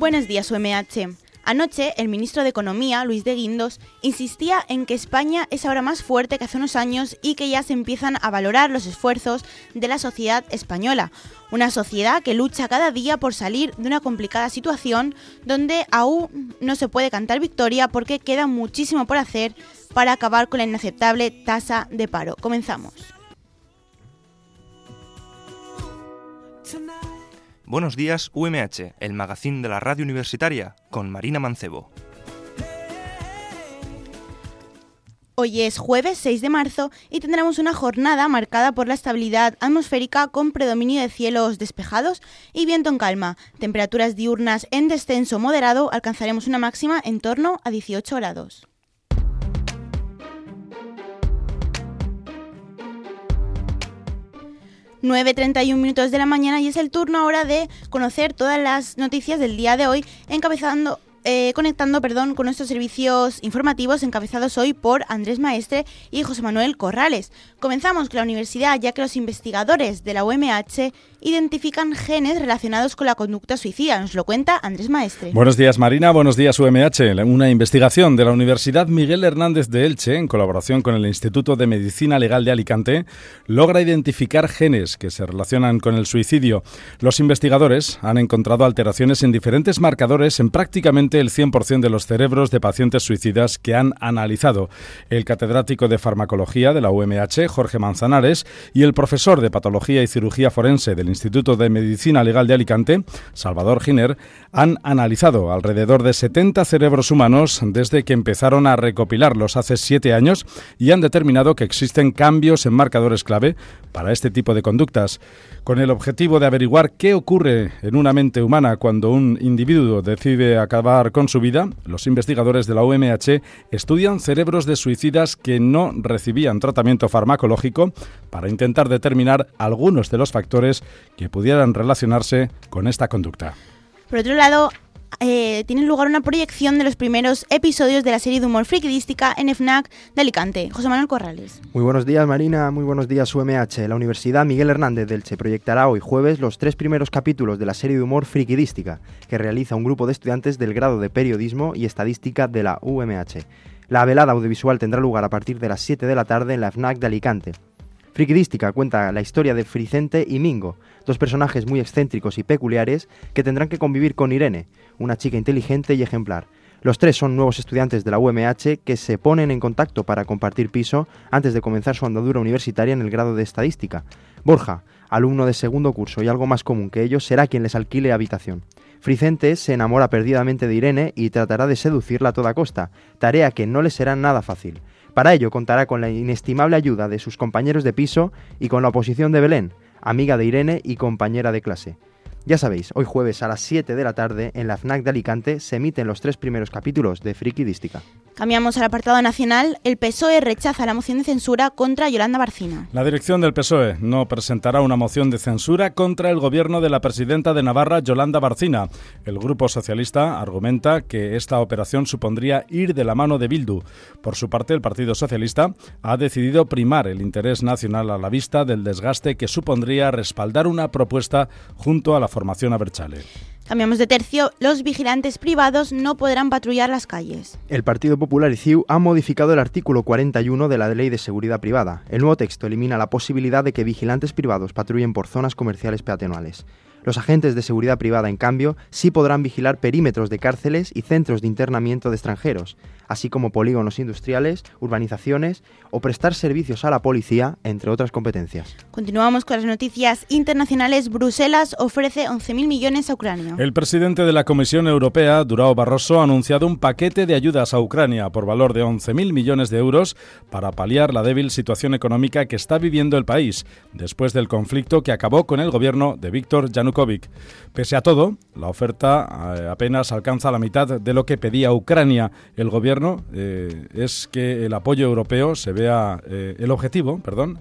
Buenos días, UMH. Anoche, el ministro de Economía, Luis de Guindos, insistía en que España es ahora más fuerte que hace unos años y que ya se empiezan a valorar los esfuerzos de la sociedad española. Una sociedad que lucha cada día por salir de una complicada situación donde aún no se puede cantar victoria porque queda muchísimo por hacer para acabar con la inaceptable tasa de paro. Comenzamos. Buenos días, UMH, el magazín de la radio universitaria, con Marina Mancebo. Hoy es jueves 6 de marzo y tendremos una jornada marcada por la estabilidad atmosférica con predominio de cielos despejados y viento en calma. Temperaturas diurnas en descenso moderado, alcanzaremos una máxima en torno a 18 grados. ...9:31 de la mañana y es el turno ahora de conocer todas las noticias del día de hoy, conectando con nuestros servicios informativos encabezados hoy por Andrés Maestre y José Manuel Corrales. Comenzamos con la universidad, ya que los investigadores de la UMH identifican genes relacionados con la conducta suicida. Nos lo cuenta Andrés Maestre. Buenos días, Marina. Buenos días, UMH. Una investigación de la Universidad Miguel Hernández de Elche, en colaboración con el Instituto de Medicina Legal de Alicante, logra identificar genes que se relacionan con el suicidio. Los investigadores han encontrado alteraciones en diferentes marcadores en prácticamente el 100% de los cerebros de pacientes suicidas que han analizado. El catedrático de farmacología de la UMH, Jorge Manzanares, y el profesor de patología y cirugía forense del Instituto de Medicina Legal de Alicante, Salvador Giner, han analizado alrededor de 70 cerebros humanos desde que empezaron a recopilarlos hace 7 años y han determinado que existen cambios en marcadores clave para este tipo de conductas. Con el objetivo de averiguar qué ocurre en una mente humana cuando un individuo decide acabar con su vida, los investigadores de la UMH estudian cerebros de suicidas que no recibían tratamiento farmacológico para intentar determinar algunos de los factores que pudieran relacionarse con esta conducta. Por otro lado, tiene lugar una proyección de los primeros episodios de la serie de humor frikidística en FNAC de Alicante. José Manuel Corrales. Muy buenos días, Marina. Muy buenos días, UMH. La Universidad Miguel Hernández de Elche proyectará hoy jueves los 3 primeros capítulos de la serie de humor frikidística que realiza un grupo de estudiantes del grado de Periodismo y Estadística de la UMH. La velada audiovisual tendrá lugar a partir de las 7 de la tarde en la FNAC de Alicante. Frikidística cuenta la historia de Fricente y Mingo, 2 personajes muy excéntricos y peculiares que tendrán que convivir con Irene, una chica inteligente y ejemplar. Los 3 son nuevos estudiantes de la UMH que se ponen en contacto para compartir piso antes de comenzar su andadura universitaria en el grado de Estadística. Borja, alumno de segundo curso y algo más común que ellos, será quien les alquile habitación. Fricente se enamora perdidamente de Irene y tratará de seducirla a toda costa, tarea que no le será nada fácil. Para ello contará con la inestimable ayuda de sus compañeros de piso y con la oposición de Belén, amiga de Irene y compañera de clase. Ya sabéis, hoy jueves a las 7 de la tarde en la FNAC de Alicante se emiten los 3 primeros capítulos de Frikidística. Cambiamos al apartado nacional. El PSOE rechaza la moción de censura contra Yolanda Barcina. La dirección del PSOE no presentará una moción de censura contra el gobierno de la presidenta de Navarra, Yolanda Barcina. El Grupo Socialista argumenta que esta operación supondría ir de la mano de Bildu. Por su parte, el Partido Socialista ha decidido primar el interés nacional a la vista del desgaste que supondría respaldar una propuesta junto a la formación Abertzale. Cambiamos de tercio. Los vigilantes privados no podrán patrullar las calles. El Partido Popular y CiU han modificado el artículo 41 de la Ley de Seguridad Privada. El nuevo texto elimina la posibilidad de que vigilantes privados patrullen por zonas comerciales peatonales. Los agentes de seguridad privada, en cambio, sí podrán vigilar perímetros de cárceles y centros de internamiento de extranjeros, así como polígonos industriales, urbanizaciones o prestar servicios a la policía, entre otras competencias. Continuamos con las noticias internacionales. Bruselas ofrece 11.000 millones a Ucrania. El presidente de la Comisión Europea, Durão Barroso, ha anunciado un paquete de ayudas a Ucrania por valor de 11.000 millones de euros para paliar la débil situación económica que está viviendo el país después del conflicto que acabó con el gobierno de Víktor Yanukovych. Pese a todo, la oferta apenas alcanza la mitad de lo que pedía Ucrania. El gobierno es que el apoyo europeo se vea el objetivo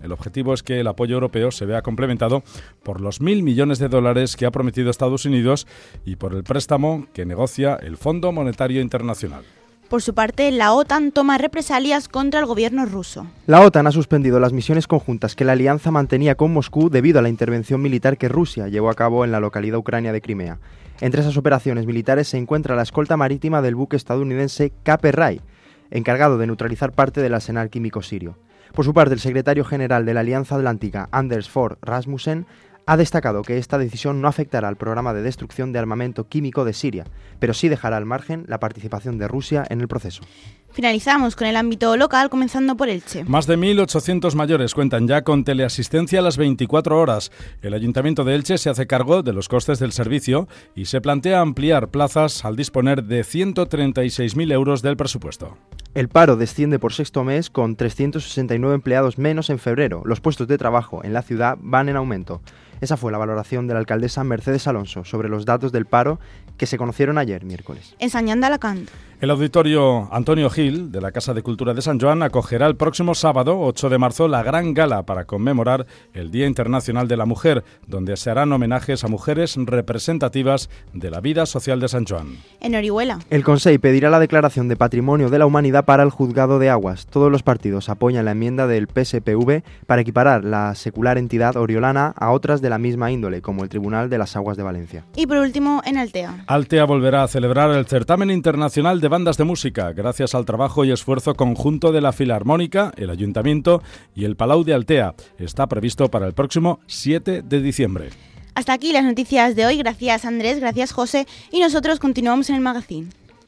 es que el apoyo europeo se vea complementado por los 1.000 millones de dólares que ha prometido Estados Unidos y por el préstamo que negocia el Fondo Monetario Internacional. Por su parte, la OTAN toma represalias contra el gobierno ruso. La OTAN ha suspendido las misiones conjuntas que la alianza mantenía con Moscú debido a la intervención militar que Rusia llevó a cabo en la localidad ucrania de Crimea. Entre esas operaciones militares se encuentra la escolta marítima del buque estadounidense Cape Ray, encargado de neutralizar parte del arsenal químico sirio. Por su parte, el secretario general de la Alianza Atlántica, Anders Fogh Rasmussen, ha destacado que esta decisión no afectará al programa de destrucción de armamento químico de Siria, pero sí dejará al margen la participación de Rusia en el proceso. Finalizamos con el ámbito local, comenzando por Elche. Más de 1.800 mayores cuentan ya con teleasistencia a las 24 horas. El Ayuntamiento de Elche se hace cargo de los costes del servicio y se plantea ampliar plazas al disponer de 136.000 euros del presupuesto. El paro desciende por sexto mes con 369 empleados menos en febrero. Los puestos de trabajo en la ciudad van en aumento. Esa fue la valoración de la alcaldesa Mercedes Alonso sobre los datos del paro que se conocieron ayer, miércoles. En Sant Joan d'Alacant. El auditorio Antonio Gil de la Casa de Cultura de San Joan acogerá el próximo sábado, 8 de marzo, la gran gala para conmemorar el Día Internacional de la Mujer, donde se harán homenajes a mujeres representativas de la vida social de San Joan. En Orihuela. El Consell pedirá la declaración de Patrimonio de la Humanidad para el Juzgado de Aguas. Todos los partidos apoyan la enmienda del PSPV para equiparar la secular entidad oriolana a otras de la misma índole, como el Tribunal de las Aguas de Valencia. Y por último, en Altea. Altea volverá a celebrar el certamen internacional de bandas de música, gracias al trabajo y esfuerzo conjunto de la Filarmónica, el Ayuntamiento y el Palau de Altea. Está previsto para el próximo 7 de diciembre. Hasta aquí las noticias de hoy. Gracias, Andrés, gracias, José. Y nosotros continuamos en el magazine.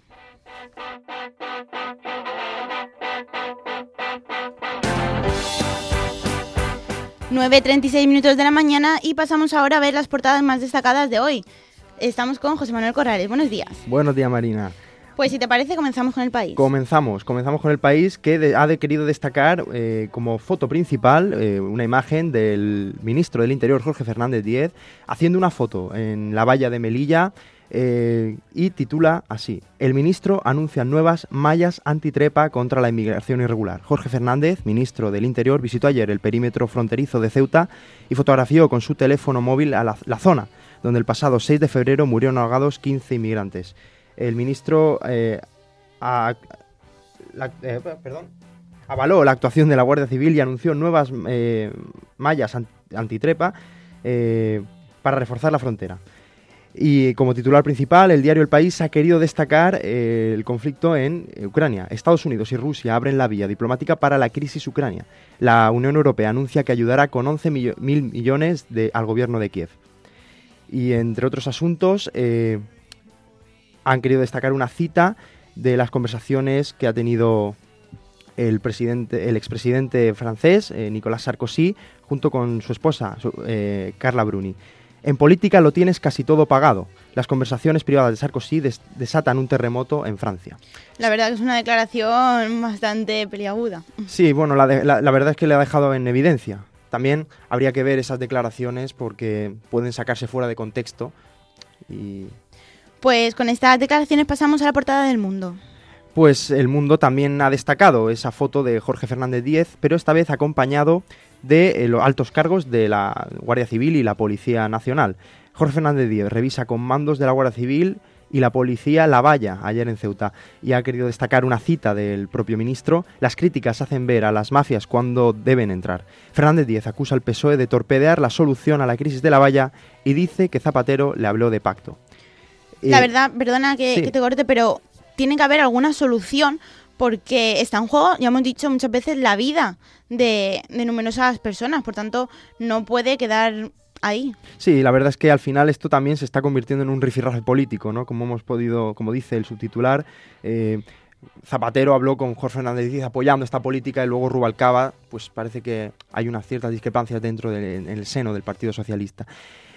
...9:36 de la mañana y pasamos ahora a ver las portadas más destacadas de hoy. Estamos con José Manuel Corrales. Buenos días. Buenos días, Marina. Pues si te parece, comenzamos con El País. Comenzamos con El País, que ha querido destacar como foto principal una imagen del ministro del Interior, Jorge Fernández Díez, haciendo una foto en la valla de Melilla y titula así: el ministro anuncia nuevas mallas antitrepa contra la inmigración irregular. Jorge Fernández, ministro del Interior, visitó ayer el perímetro fronterizo de Ceuta y fotografió con su teléfono móvil a la zona donde el pasado 6 de febrero murieron ahogados 15 inmigrantes. El ministro avaló la actuación de la Guardia Civil y anunció nuevas mallas antitrepa para reforzar la frontera. Y como titular principal, el diario El País ha querido destacar el conflicto en Ucrania. Estados Unidos y Rusia abren la vía diplomática para la crisis ucrania. La Unión Europea anuncia que ayudará con 11.000 millones al gobierno de Kiev. Y entre otros asuntos, han querido destacar una cita de las conversaciones que ha tenido el expresidente francés, Nicolas Sarkozy, junto con su esposa, Carla Bruni. En política lo tienes casi todo pagado. Las conversaciones privadas de Sarkozy desatan un terremoto en Francia. La verdad que es una declaración bastante peliaguda. Sí, bueno, la verdad es que le ha dejado en evidencia. También habría que ver esas declaraciones porque pueden sacarse fuera de contexto. Pues con estas declaraciones pasamos a la portada del Mundo. Pues El Mundo también ha destacado esa foto de Jorge Fernández Díez, pero esta vez acompañado de los altos cargos de la Guardia Civil y la Policía Nacional. Jorge Fernández Díez revisa con mandos de la Guardia Civil y la policía la valla ayer en Ceuta y ha querido destacar una cita del propio ministro: las críticas hacen ver a las mafias cuando deben entrar. Fernández Díez acusa al PSOE de torpedear la solución a la crisis de la valla y dice que Zapatero le habló de pacto. La verdad, perdona que te corte, pero tiene que haber alguna solución porque está en juego, ya hemos dicho muchas veces, la vida de numerosas personas, por tanto no puede quedar ahí. Sí, la verdad es que al final esto también se está convirtiendo en un rifirrafe político, ¿no? Como dice el subtitular, Zapatero habló con Jorge Fernández Díez apoyando esta política y luego Rubalcaba, pues parece que hay unas ciertas discrepancias en el seno del Partido Socialista.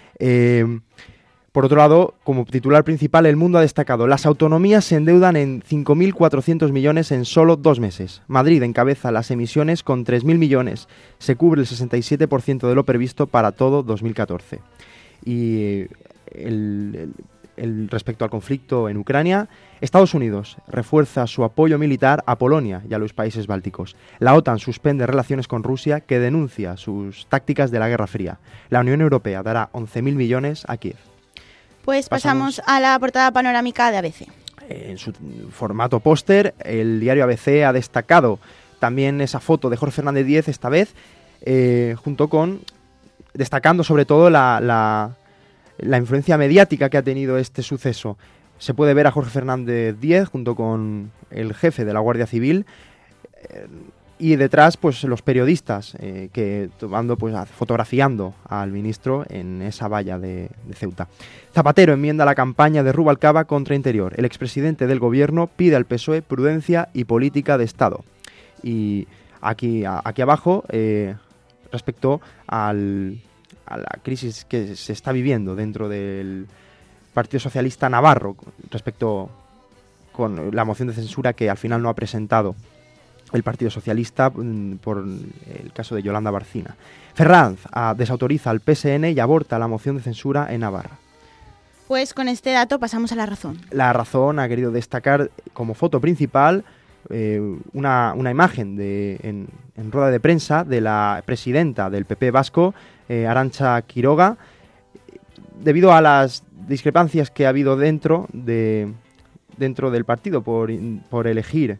Por otro lado, como titular principal, El Mundo ha destacado: las autonomías se endeudan en 5.400 millones en solo 2 meses. Madrid encabeza las emisiones con 3.000 millones. Se cubre el 67% de lo previsto para todo 2014. Y respecto al conflicto en Ucrania, Estados Unidos refuerza su apoyo militar a Polonia y a los países bálticos. La OTAN suspende relaciones con Rusia, que denuncia sus tácticas de la Guerra Fría. La Unión Europea dará 11.000 millones a Kiev. Pues pasamos a la portada panorámica de ABC. en su formato póster. El diario ABC ha destacado también esa foto de Jorge Fernández Díez, esta vez, junto con, destacando sobre todo la influencia mediática que ha tenido este suceso. Se puede ver a Jorge Fernández Díez junto con el jefe de la Guardia Civil, y detrás pues los periodistas que fotografiando al ministro en esa valla de Ceuta. Zapatero enmienda la campaña de Rubalcaba contra Interior. El expresidente del gobierno pide al PSOE prudencia y política de Estado. Y aquí abajo, respecto a la crisis que se está viviendo dentro del Partido Socialista Navarro, respecto con la moción de censura que al final no ha presentado el Partido Socialista por el caso de Yolanda Barcina. Ferranz desautoriza al PSN y aborta la moción de censura en Navarra. Pues con este dato pasamos a La Razón. La Razón ha querido destacar como foto principal una imagen en rueda de prensa de la presidenta del PP vasco, Arantxa Quiroga, debido a las discrepancias que ha habido dentro del partido por elegir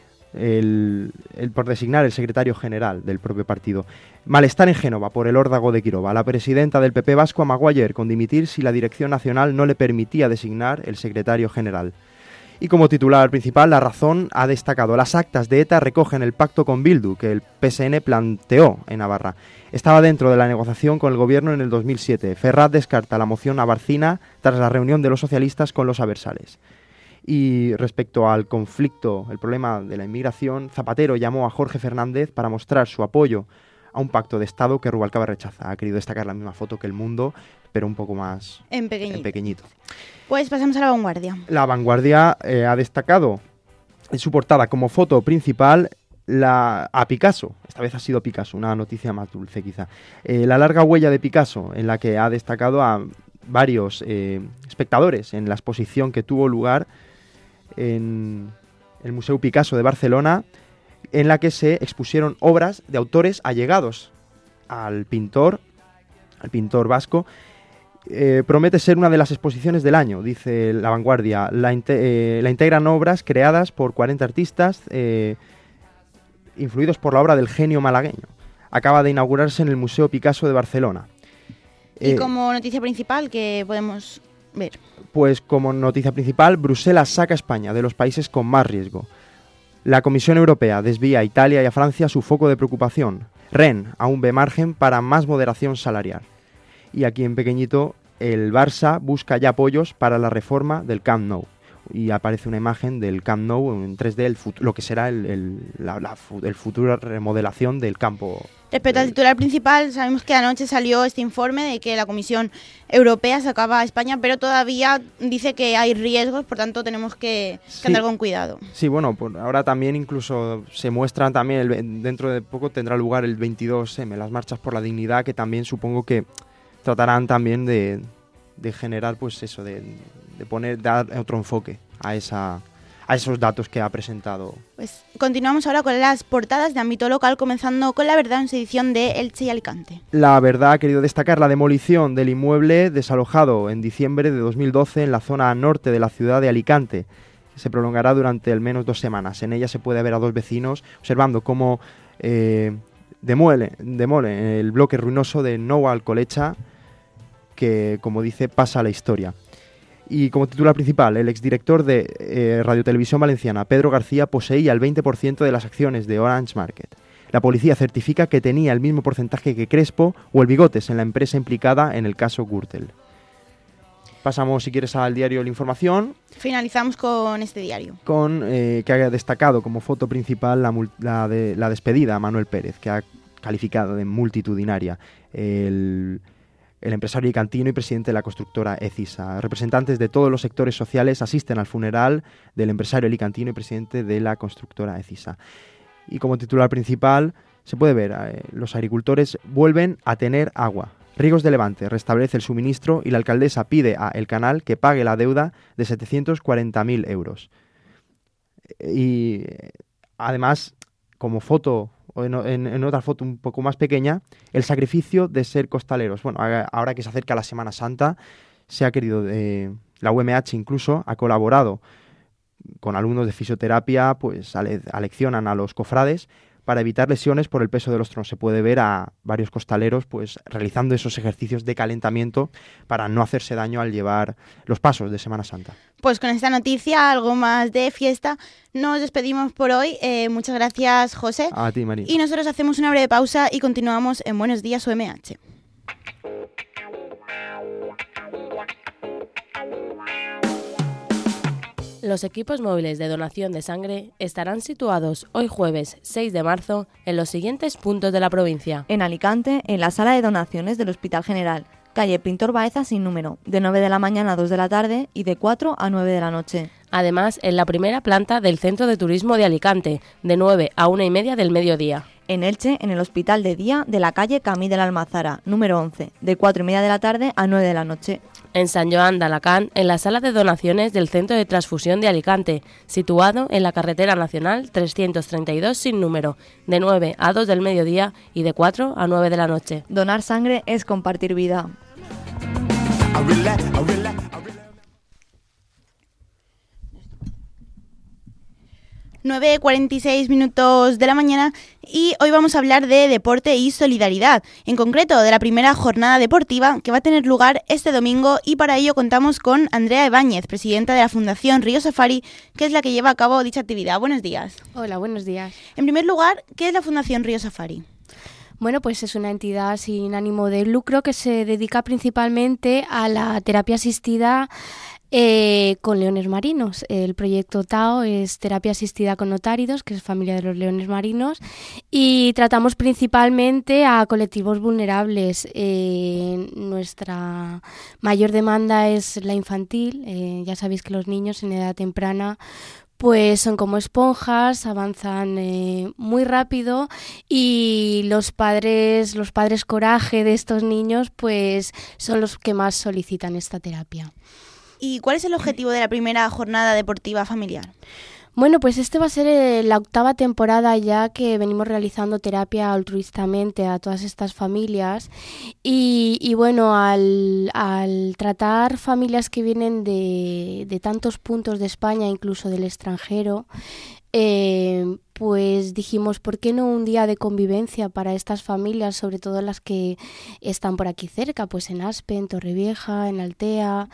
por designar el secretario general del propio partido. Malestar en Génova por el órdago de Quiroga. La presidenta del PP vasco amagó ayer con dimitir si la dirección nacional no le permitía designar el secretario general. Y como titular principal, La Razón ha destacado: las actas de ETA recogen el pacto con Bildu que el PSN planteó en Navarra. Estaba dentro de la negociación con el gobierno en el 2007. Ferraz descarta la moción a Barcina tras la reunión de los socialistas con los abertzales. Y respecto al conflicto, el problema de la inmigración, Zapatero llamó a Jorge Fernández para mostrar su apoyo a un pacto de Estado que Rubalcaba rechaza. Ha querido destacar la misma foto que El Mundo, pero un poco más en pequeñito. Pues pasamos a La Vanguardia. La Vanguardia ha destacado en su portada como foto principal a Picasso. Esta vez ha sido Picasso, una noticia más dulce quizá. La larga huella de Picasso, en la que ha destacado a varios espectadores en la exposición que tuvo lugar en el Museu Picasso de Barcelona, en la que se expusieron obras de autores allegados al pintor vasco. Promete ser una de las exposiciones del año, dice La Vanguardia. La integran obras creadas por 40 artistas influidos por la obra del genio malagueño. Acaba de inaugurarse en el Museo Picasso de Barcelona. Y como noticia principal, ¿qué podemos ver? Pues como noticia principal, Bruselas saca a España de los países con más riesgo. La Comisión Europea desvía a Italia y a Francia su foco de preocupación. Ren aún ve margen para más moderación salarial. Y aquí en pequeño, el Barça busca ya apoyos para la reforma del Camp Nou. Y aparece una imagen del Camp Nou en 3D, lo que será el futuro remodelación del campo. Respecto al titular principal, sabemos que anoche salió este informe de que la Comisión Europea sacaba a España, pero todavía dice que hay riesgos, por tanto tenemos que andar con cuidado. Sí, bueno, pues ahora también incluso se muestran también, dentro de poco tendrá lugar el 22M, las marchas por la dignidad, que también supongo que tratarán también de generar, pues eso, de dar otro enfoque a esos datos que ha presentado. Pues continuamos ahora con las portadas de ámbito local, comenzando con La Verdad en su edición de Elche y Alicante. La Verdad ha querido destacar la demolición del inmueble desalojado en diciembre de 2012 en la zona norte de la ciudad de Alicante. Se prolongará durante al menos 2 semanas. En ella se puede ver a 2 vecinos observando cómo demole el bloque ruinoso de Nou Alcolecha, que, como dice, pasa a la historia. Y como titular principal, el exdirector de Radio Televisión Valenciana, Pedro García, poseía el 20% de las acciones de Orange Market. La policía certifica que tenía el mismo porcentaje que Crespo o el Bigotes en la empresa implicada en el caso Gürtel. Pasamos, si quieres, al diario La Información. Finalizamos con este diario. Que ha destacado como foto principal la despedida a Manuel Pérez, que ha calificado de multitudinaria. El empresario alicantino y presidente de la constructora Ecisa. Representantes de todos los sectores sociales asisten al funeral del empresario alicantino y presidente de la constructora Ecisa. Y como titular principal se puede ver, los agricultores vuelven a tener agua. Riegos de Levante restablece el suministro y la alcaldesa pide a El Canal que pague la deuda de 740.000 euros. Y además, como foto, o en otra foto un poco más pequeña, el sacrificio de ser costaleros. Bueno, ahora que se acerca la Semana Santa, se ha querido, la UMH incluso ha colaborado con alumnos de fisioterapia, pues aleccionan a los cofrades para evitar lesiones por el peso de los tronos. Se puede ver a varios costaleros pues realizando esos ejercicios de calentamiento para no hacerse daño al llevar los pasos de Semana Santa. Pues con esta noticia, algo más de fiesta, nos despedimos por hoy. Muchas gracias, José. A ti, María. Y nosotros hacemos una breve pausa y continuamos en Buenos Días UMH. Los equipos móviles de donación de sangre estarán situados hoy jueves 6 de marzo en los siguientes puntos de la provincia. En Alicante, en la sala de donaciones del Hospital General, calle Pintor Baeza sin número, de 9 de la mañana a 2 de la tarde y de 4 a 9 de la noche. Además, en la primera planta del Centro de Turismo de Alicante, de 9 a 1:30 del mediodía. En Elche, en el Hospital de Día de la calle Camí de la Almazara, número 11, de 4:30 de la tarde a 9 de la noche. En San Joan de Alacant, en la sala de donaciones del Centro de Transfusión de Alicante, situado en la carretera nacional 332 sin número, de 9 a 2 del mediodía y de 4 a 9 de la noche. Donar sangre es compartir vida. 9:46 minutos de la mañana y hoy vamos a hablar de deporte y solidaridad, en concreto de la primera jornada deportiva que va a tener lugar este domingo, y para ello contamos con Andrea Ibáñez, presidenta de la Fundación Río Safari, que es la que lleva a cabo dicha actividad. Buenos días. Hola, buenos días. En primer lugar, ¿qué es la Fundación Río Safari? Bueno, pues es una entidad sin ánimo de lucro que se dedica principalmente a la terapia asistida con leones marinos. El proyecto TAO es terapia asistida con otáridos, que es familia de los leones marinos, y tratamos principalmente a colectivos vulnerables. Nuestra mayor demanda es la infantil. Ya sabéis que los niños en edad temprana pues son como esponjas, avanzan muy rápido, y los padres coraje de estos niños pues son los que más solicitan esta terapia. ¿Y cuál es el objetivo de la primera jornada deportiva familiar? Bueno, pues este va a ser la 8ª temporada ya que venimos realizando terapia altruistamente a todas estas familias, y bueno, al tratar familias que vienen de tantos puntos de España, incluso del extranjero, pues dijimos, ¿por qué no un día de convivencia para estas familias, sobre todo las que están por aquí cerca, pues en Aspe, en Torrevieja, en Altea,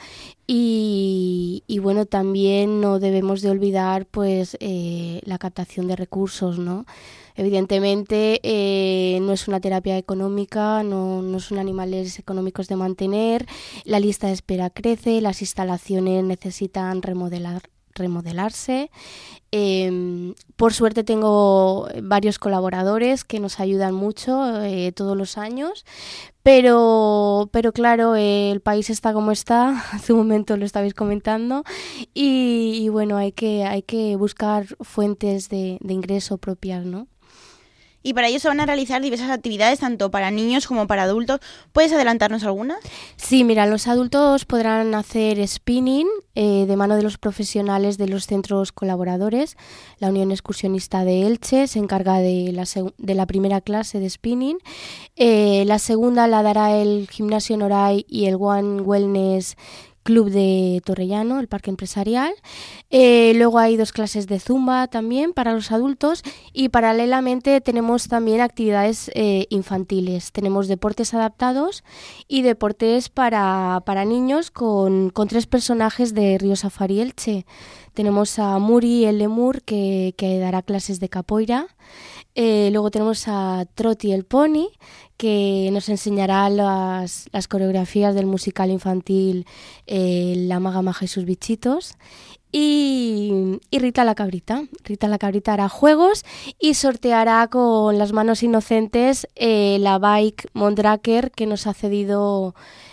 y bueno, también no debemos de olvidar pues la captación de recursos, ¿no? Evidentemente no es una terapia económica, no son animales económicos de mantener, la lista de espera crece, las instalaciones necesitan remodelarse. Por suerte tengo varios colaboradores que nos ayudan mucho todos los años, pero claro, el país está como está, hace un momento lo estabais comentando, y bueno, hay que buscar fuentes de ingreso propias, ¿no? Y para ello se van a realizar diversas actividades, tanto para niños como para adultos. ¿Puedes adelantarnos algunas? Sí, mira, los adultos podrán hacer spinning de mano de los profesionales de los centros colaboradores. La Unión Excursionista de Elche se encarga de la primera clase de spinning. La segunda la dará el Gimnasio Noray y el One Wellness Club de Torrellano, el Parque Empresarial. Luego hay 2 clases de zumba también para los adultos, y paralelamente tenemos también actividades infantiles. Tenemos deportes adaptados y deportes para niños con 3 personajes de Río Safari Elche. Tenemos a Muri el Lemur, que dará clases de capoeira. Luego tenemos a Troti el Pony, que nos enseñará las coreografías del musical infantil La Maga Maja y sus bichitos. Y Rita la Cabrita. Rita la Cabrita hará juegos y sorteará con las manos inocentes la bike Mondraker que nos ha cedido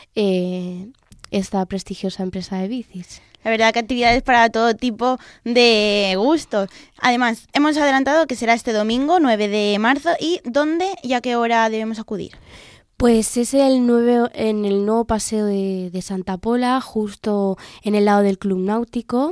esta prestigiosa empresa de bicis. La verdad que actividades para todo tipo de gustos. Además, hemos adelantado que será este domingo, 9 de marzo. ¿Y dónde y a qué hora debemos acudir? Pues es en el nuevo paseo de Santa Pola, justo en el lado del Club Náutico.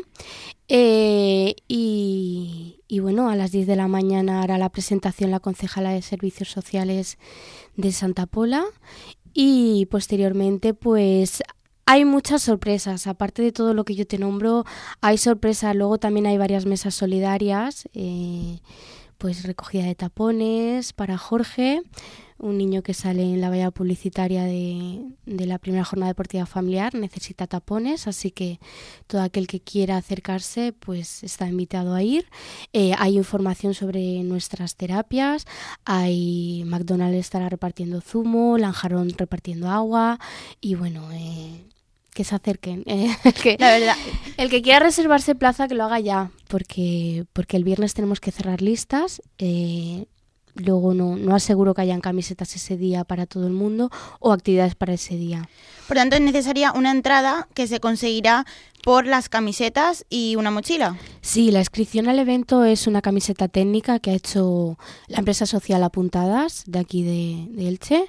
Y bueno, a las 10 de la mañana hará la presentación la concejala de Servicios Sociales de Santa Pola. Y posteriormente, pues Hay muchas sorpresas, aparte de todo lo que yo te nombro, hay sorpresas. Luego también hay varias mesas solidarias, pues recogida de tapones para Jorge, un niño que sale en la valla publicitaria de la primera jornada deportiva familiar, necesita tapones, así que todo aquel que quiera acercarse pues está invitado a ir. Hay información sobre nuestras terapias, hay McDonald's estará repartiendo zumo, Lanjarón repartiendo agua y bueno... que se acerquen. La verdad, el que quiera reservarse plaza que lo haga ya, porque el viernes tenemos que cerrar listas. Luego no aseguro que hayan camisetas ese día para todo el mundo o actividades para ese día. por tanto es necesaria una entrada que se conseguirá por las camisetas y una mochila. Sí, la inscripción al evento es una camiseta técnica que ha hecho la empresa social Apuntadas de aquí de Elche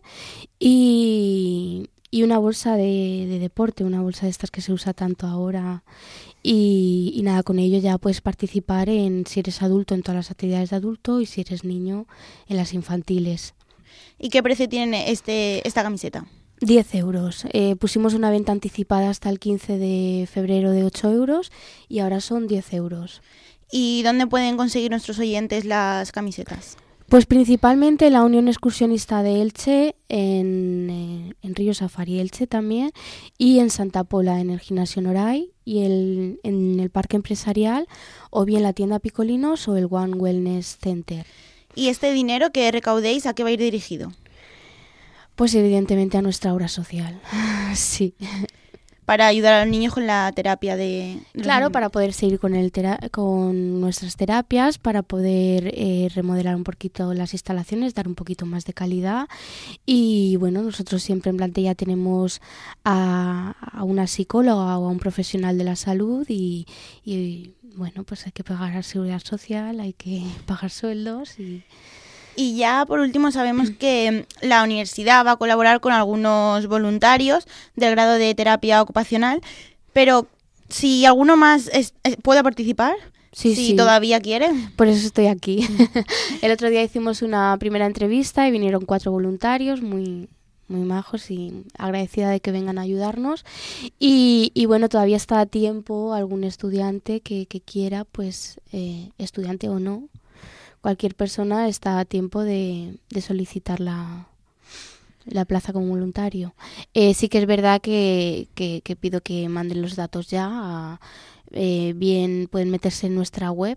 y una bolsa de deporte, una bolsa de estas que se usa tanto ahora y nada, con ello ya puedes participar si eres adulto en todas las actividades de adulto y si eres niño en las infantiles. ¿Y qué precio tiene esta camiseta? 10 euros. Pusimos una venta anticipada hasta el 15 de febrero de 8 euros y ahora son 10 euros. ¿Y dónde pueden conseguir nuestros oyentes las camisetas? Pues principalmente la Unión Excursionista de Elche, en Río Safari Elche también, y en Santa Pola, en el Gimnasio Noray, y en el Parque Empresarial, o bien la tienda Picolinos o el One Wellness Center. ¿Y este dinero que recaudéis a qué va a ir dirigido? Pues evidentemente a nuestra obra social, sí. Para ayudar a los niños con la terapia de... Claro, para poder seguir con nuestras terapias, para poder remodelar un poquito las instalaciones, dar un poquito más de calidad. Y bueno, nosotros siempre en plantilla tenemos a una psicóloga o a un profesional de la salud y bueno, pues hay que pagar la seguridad social, hay que pagar sueldos Y ya por último sabemos que la universidad va a colaborar con algunos voluntarios del grado de terapia ocupacional, pero si alguno más puede participar, si todavía quiere. Por eso estoy aquí. El otro día hicimos una primera entrevista y vinieron 4 voluntarios muy majos y agradecida de que vengan a ayudarnos y bueno, todavía está a tiempo algún estudiante que quiera, pues estudiante o no, cualquier persona está a tiempo de solicitar la plaza como voluntario. Sí que es verdad que pido que manden los datos ya. Bien pueden meterse en nuestra web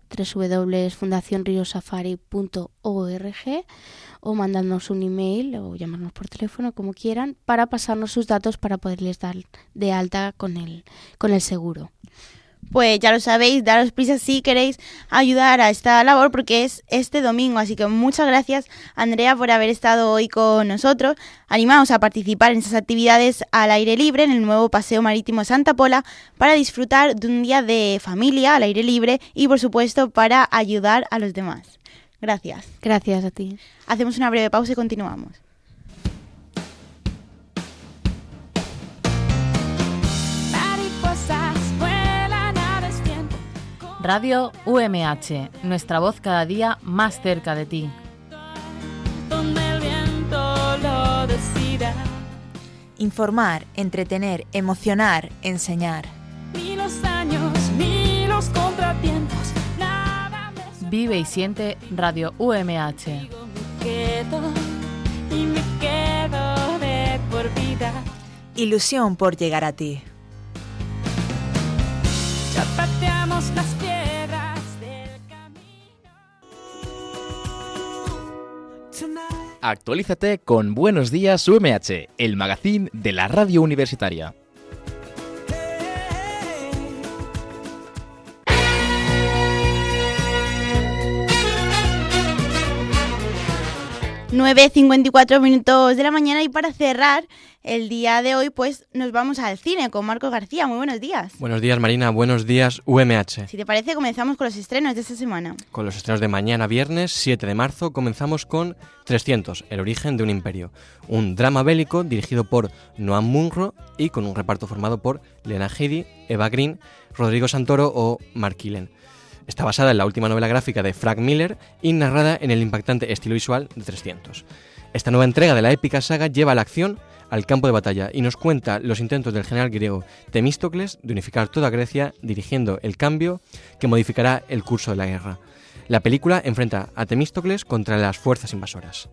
www.fundacionriosafari.org o mandarnos un email o llamarnos por teléfono como quieran para pasarnos sus datos para poderles dar de alta con el seguro. Pues ya lo sabéis, daros prisa si queréis ayudar a esta labor porque es este domingo. Así que muchas gracias, Andrea, por haber estado hoy con nosotros. Animaos a participar en esas actividades al aire libre en el nuevo Paseo Marítimo Santa Pola para disfrutar de un día de familia al aire libre y, por supuesto, para ayudar a los demás. Gracias. Gracias a ti. Hacemos una breve pausa y continuamos. Radio UMH, nuestra voz cada día más cerca de ti. Donde el viento lo decida. Informar, entretener, emocionar, enseñar. Ni los años, ni los contratiempos, nada me... Vive y siente Radio UMH. Me quedo y me quedo de por vida. Ilusión por llegar a ti. Ya pateamos las piedras del camino. Actualízate con Buenos Días UMH, el magazín de la radio universitaria. 9:54 minutos de la mañana y para cerrar el día de hoy pues nos vamos al cine con Marcos García. Muy buenos días. Buenos días, Marina. Buenos días, UMH. Si te parece, comenzamos con los estrenos de esta semana. Con los estrenos de mañana viernes 7 de marzo comenzamos con 300, el origen de un imperio. Un drama bélico dirigido por Noam Munro y con un reparto formado por Lena Headey, Eva Green, Rodrigo Santoro o Mark Killen. Está basada en la última novela gráfica de Frank Miller y narrada en el impactante estilo visual de 300. Esta nueva entrega de la épica saga lleva la acción al campo de batalla y nos cuenta los intentos del general griego Temístocles de unificar toda Grecia, dirigiendo el cambio que modificará el curso de la guerra. La película enfrenta a Temístocles contra las fuerzas invasoras.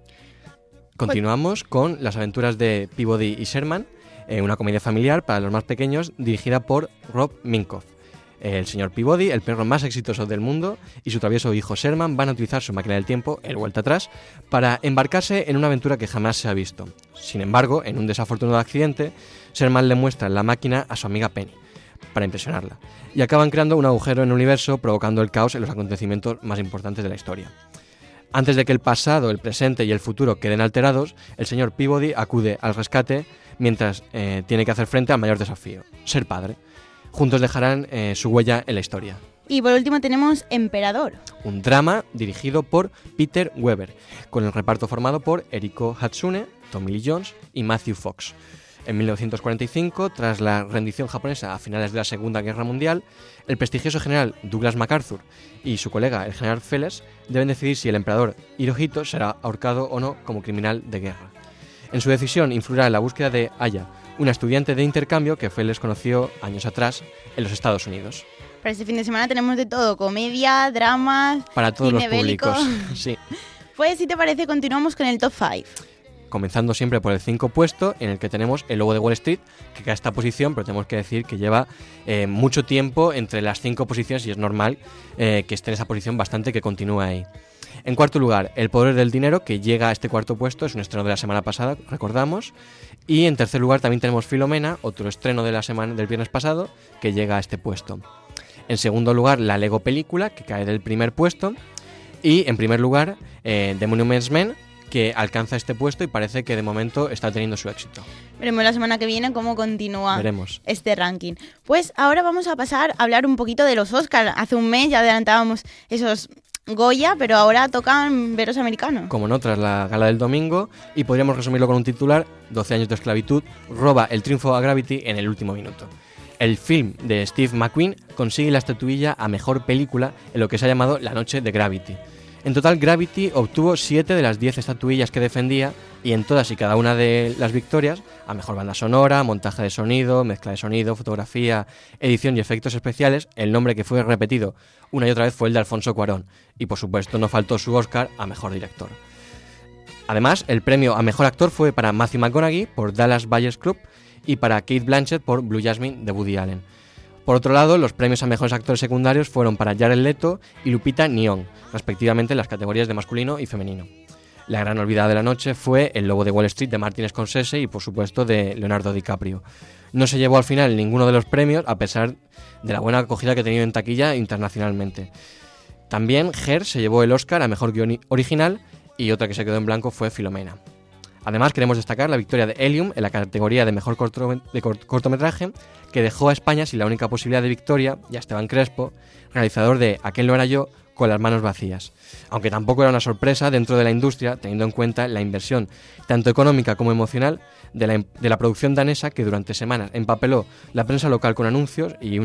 Continuamos con las aventuras de Peabody y Sherman, una comedia familiar para los más pequeños dirigida por Rob Minkoff. El señor Peabody, el perro más exitoso del mundo, y su travieso hijo Sherman van a utilizar su máquina del tiempo, el vuelta atrás, para embarcarse en una aventura que jamás se ha visto. Sin embargo, en un desafortunado accidente, Sherman le muestra la máquina a su amiga Penny, para impresionarla, y acaban creando un agujero en el universo, provocando el caos en los acontecimientos más importantes de la historia. Antes de que el pasado, el presente y el futuro queden alterados, el señor Peabody acude al rescate mientras tiene que hacer frente al mayor desafío, ser padre. Juntos dejarán su huella en la historia. Y por último tenemos Emperador. Un drama dirigido por Peter Weber, con el reparto formado por Eriko Hatsune, Tommy Lee Jones y Matthew Fox. En 1945, tras la rendición japonesa a finales de la Segunda Guerra Mundial, el prestigioso general Douglas MacArthur y su colega, el general Felles, deben decidir si el emperador Hirohito será ahorcado o no como criminal de guerra. En su decisión influirá la búsqueda de Aya, una estudiante de intercambio que Felles conoció años atrás en los Estados Unidos. Para este fin de semana tenemos de todo, comedia, dramas, para todos cine los bélico. públicos. Sí. Pues si te parece, continuamos con el top 5. Comenzando siempre por el 5 puesto, en el que tenemos El Lobo de Wall Street, que queda esta posición, pero tenemos que decir que lleva mucho tiempo entre las 5 posiciones y es normal que esté en esa posición bastante, que continúe ahí. En cuarto lugar, El Poder del Dinero, que llega a este cuarto puesto, es un estreno de la semana pasada, recordamos. Y en tercer lugar también tenemos Filomena, otro estreno de la semana del viernes pasado, que llega a este puesto. En segundo lugar, La Lego Película, que cae del primer puesto. Y en primer lugar, The Monuments Men, que alcanza este puesto y parece que de momento está teniendo su éxito. Veremos la semana que viene cómo continúa este ranking. Pues ahora vamos a pasar a hablar un poquito de los Oscars. Hace un mes ya adelantábamos esos Goya, pero ahora tocan veros americanos. Como no, tras la gala del domingo, y podríamos resumirlo con un titular: 12 años de esclavitud, roba el triunfo a Gravity en el último minuto. El film de Steve McQueen consigue la estatuilla a mejor película en lo que se ha llamado la noche de Gravity. En total, Gravity obtuvo 7 de las 10 estatuillas que defendía, y en todas y cada una de las victorias, a mejor banda sonora, montaje de sonido, mezcla de sonido, fotografía, edición y efectos especiales, el nombre que fue repetido una y otra vez fue el de Alfonso Cuarón, y por supuesto no faltó su Oscar a mejor director. Además, el premio a mejor actor fue para Matthew McConaughey por Dallas Buyers Club y para Cate Blanchett por Blue Jasmine de Woody Allen. Por otro lado, los premios a mejores actores secundarios fueron para Jared Leto y Lupita Nyong'o, respectivamente en las categorías de masculino y femenino. La gran olvidada de la noche fue El Lobo de Wall Street de Martin Scorsese y por supuesto de Leonardo DiCaprio. No se llevó al final ninguno de los premios a pesar de la buena acogida que ha tenido en taquilla internacionalmente. También Her se llevó el Oscar a mejor guión original y otra que se quedó en blanco fue Filomena. Además, queremos destacar la victoria de Helium en la categoría de mejor cortometraje, que dejó a España sin la única posibilidad de victoria y a Esteban Crespo, realizador de Aquel no era yo, con las manos vacías. Aunque tampoco era una sorpresa dentro de la industria, teniendo en cuenta la inversión, tanto económica como emocional, de la producción danesa, que durante semanas empapeló la prensa local con anuncios y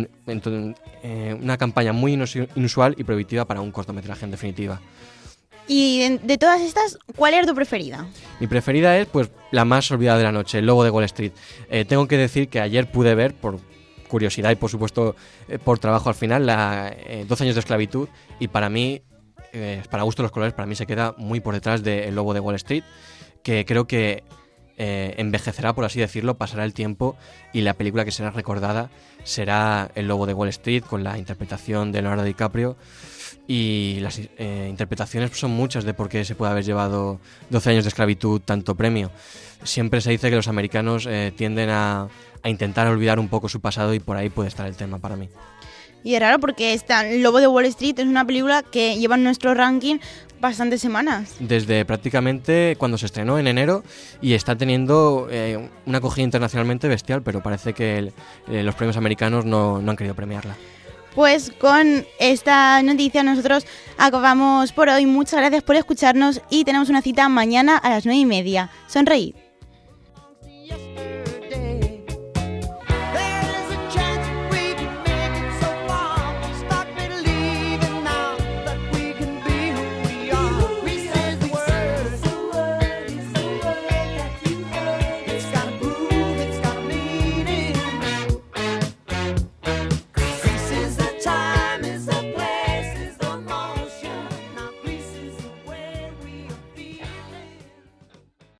una campaña muy inusual y prohibitiva para un cortometraje en definitiva. Y de todas estas, ¿cuál es tu preferida? Mi preferida es pues la más olvidada de la noche, El Lobo de Wall Street. Tengo que decir que ayer pude ver, por curiosidad y por supuesto por trabajo al final, 12 años de esclavitud, y para mí, para gusto los colores, para mí se queda muy por detrás de El Lobo de Wall Street, que creo que envejecerá, por así decirlo, pasará el tiempo y la película que será recordada será El Lobo de Wall Street, con la interpretación de Leonardo DiCaprio. Y las interpretaciones son muchas de por qué se puede haber llevado 12 años de esclavitud tanto premio. Siempre se dice que los americanos tienden a intentar olvidar un poco su pasado, y por ahí puede estar el tema para mí. Y es raro porque El Lobo de Wall Street es una película que lleva en nuestro ranking bastantes semanas. Desde prácticamente cuando se estrenó en enero, y está teniendo una acogida internacionalmente bestial, pero parece que los premios americanos no han querido premiarla. Pues con esta noticia nosotros acabamos por hoy. Muchas gracias por escucharnos y tenemos una cita mañana a las 9:30. Sonreíd.